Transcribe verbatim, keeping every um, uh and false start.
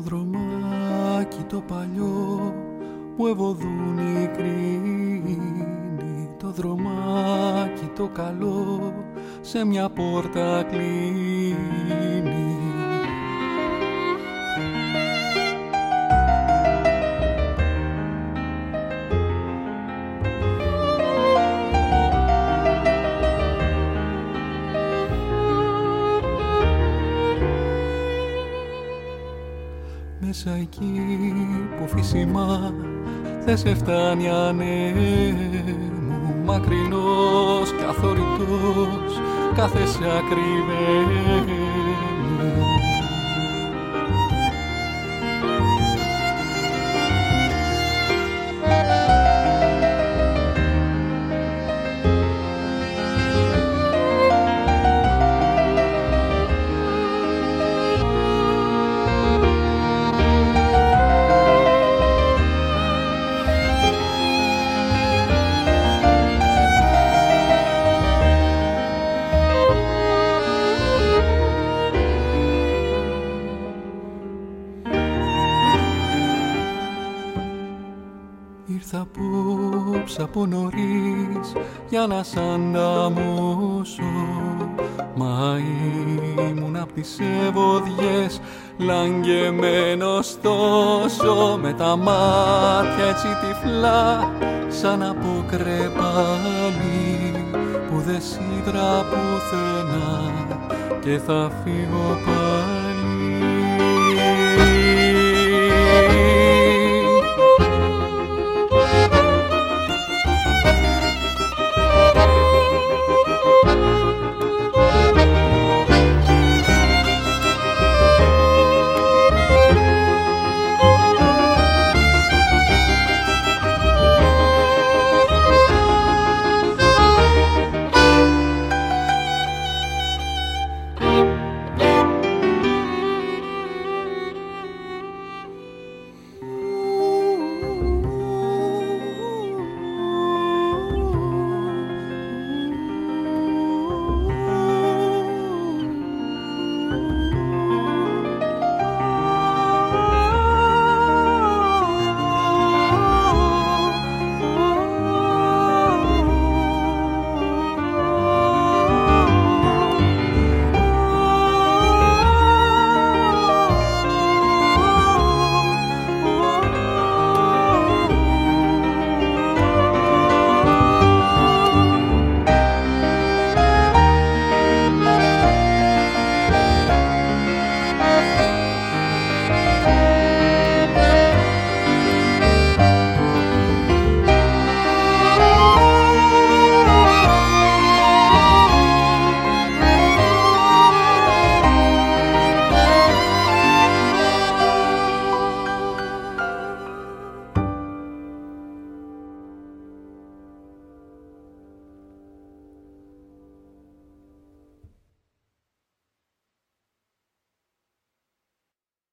δρομάκι το παλιό που ευωδούνι κρίνει, το δρομάκι το καλό σε μια πόρτα κλείνει. Μέσα εκεί που φυσιμά δεν σε φτάνει ανέμου, μακρινός και αθωρητός κάθεσαι ακριβένου. Από νωρίς για να σ' ανταμώσω, μα ήμουν απ' τις ευωδιές λαγγεμένος τόσο, με τα μάτια έτσι τυφλά σαν από κρεπάλι που δεν σίδρα πουθενά και θα φύγω πάλι.